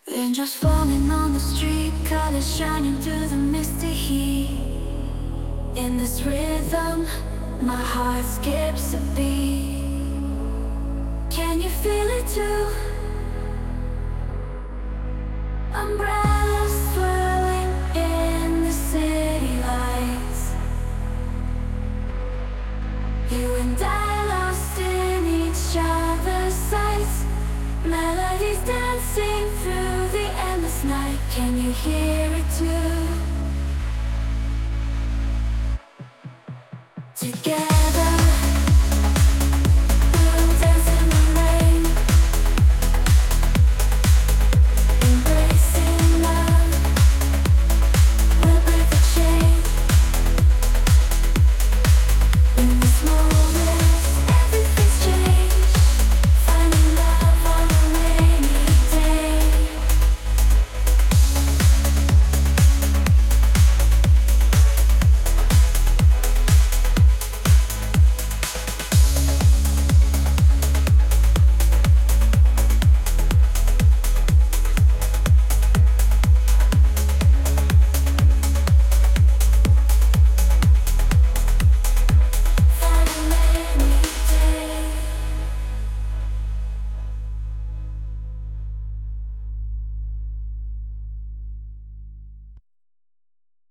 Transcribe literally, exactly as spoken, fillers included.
Raindrops falling on the street, colors shining through the misty heat. In this rhythm, my heart skips a beat. Can you feel it too? Umbrellas swirling in the city lights. You and I lost in each other's sights. Melodies dancing through the endless night. Can you hear